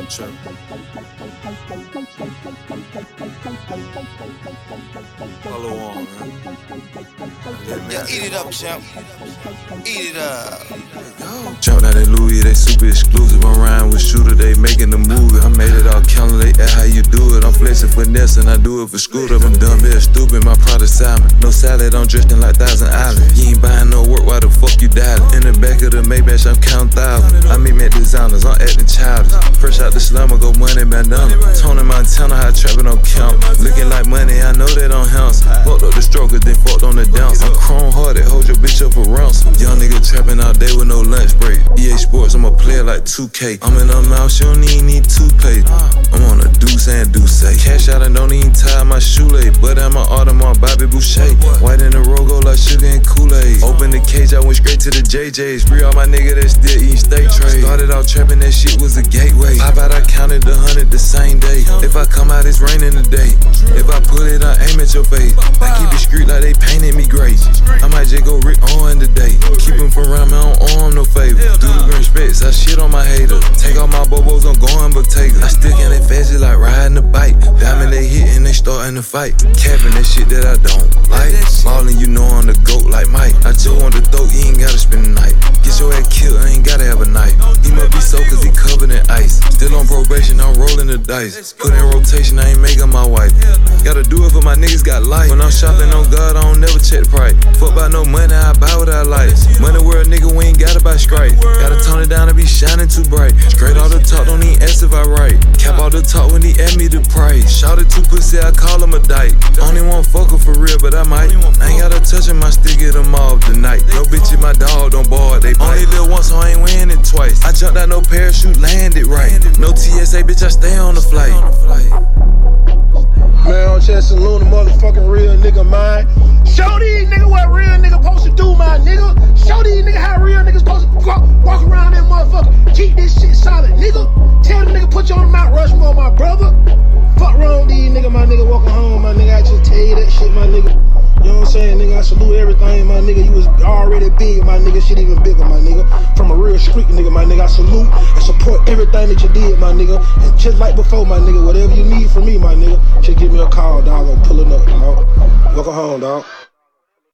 tripping. Follow on, man. Yeah, eat it up, champ. Eat it up. Jumped out that Louis, they super exclusive. I'm riding with Shooter, they making the movie. I made it all count, they ask how you do it. I'm flexing finesse and I do it for Scooter. I'm dumb, here, stupid, my product salmon. No salad, I'm dressing like Thousand Island. You ain't buying no work, why the fuck you dialing? In the back of the Maybach, I'm counting thousands. I meet me at designers, I'm acting childish. Fresh out the slum, I go money, bandana. Tony Montana, how trapping on count. Looking like money, I know they don't house. Fucked up the strokers, then fucked on the downs. I'm chrome hearted, hold your bitch up for rounds. Young nigga trapping all day with no lunch break. EA Sports, I'm a player like 2K. I'm in her mouth, she don't even need toothpaste. I'm on a deuce and deuce. Cash out and don't even tie my shoelace. But I'm an Audemars, Bobby Boucher. White in the Rogo like sugar and Kool-Aid. Open the cage, I went straight to the JJ's. Free all my nigga that still eating steak trade. Started out trapping, that shit was a gateway. Pop out, I counted the 100 the same day. If I come out, it's raining today. If I put it, I aim at your face. I keep it street like they painted me gray. I might just go Rick on today. Keep him from around me, I don't owe him no favor. Do the green spits, I shit on my hater. Take all my bobos, I'm going Bottega. I still can't fast it like riding a bike. Diamond they hitting, they starting to fight. Capping that shit that I don't like. Ballin', you know I'm the GOAT like Mike. I just want the throat, you ain't gotta spend the night. Get your ass killed, I ain't gotta have a knife. He must be so cause he covered in ice. Still on probation, I'm rolling the dice. Put in rotation, I ain't making my wife. Gotta do it for my niggas got life. When I'm shopping on God, I don't never check the price. Fuck by no money, I buy what I like. Money world, nigga, we ain't gotta buy Sprite. Gotta tone it down and be shining too bright. Straight all the talk, don't even ask if I write. Cap all the talk when he ask me the price. Shout it to pussy, I call him a dyke. Only one fucker for real, but I might. I ain't gotta touch him, I still get him off tonight. No bitch in my dog, don't ball, they bite. Only live once, so I ain't winning twice. I jumped out no parachute, landed right. No TSA, bitch, I stay on the flight. Man, I'm just salute a motherfucking real nigga, man. Show these niggas what real nigga supposed to do, my nigga. Show these niggas how real niggas supposed to walk around that motherfucker. Keep this shit solid, nigga. Tell the nigga put you on Mount Rushmore, my brother. Fuck wrong with these nigga, my nigga. Walking home, my nigga. I just tell you that shit, my nigga. You know what I'm saying, nigga? I salute everything, my nigga. You was already big, my nigga. Shit even bigger, my nigga. From a real street nigga, my nigga. I salute and support everything that you did, my nigga. And just like before, my nigga, whatever you need from me, my nigga, just give me a call, dog. I'm pulling up, dog. Welcome home, dog.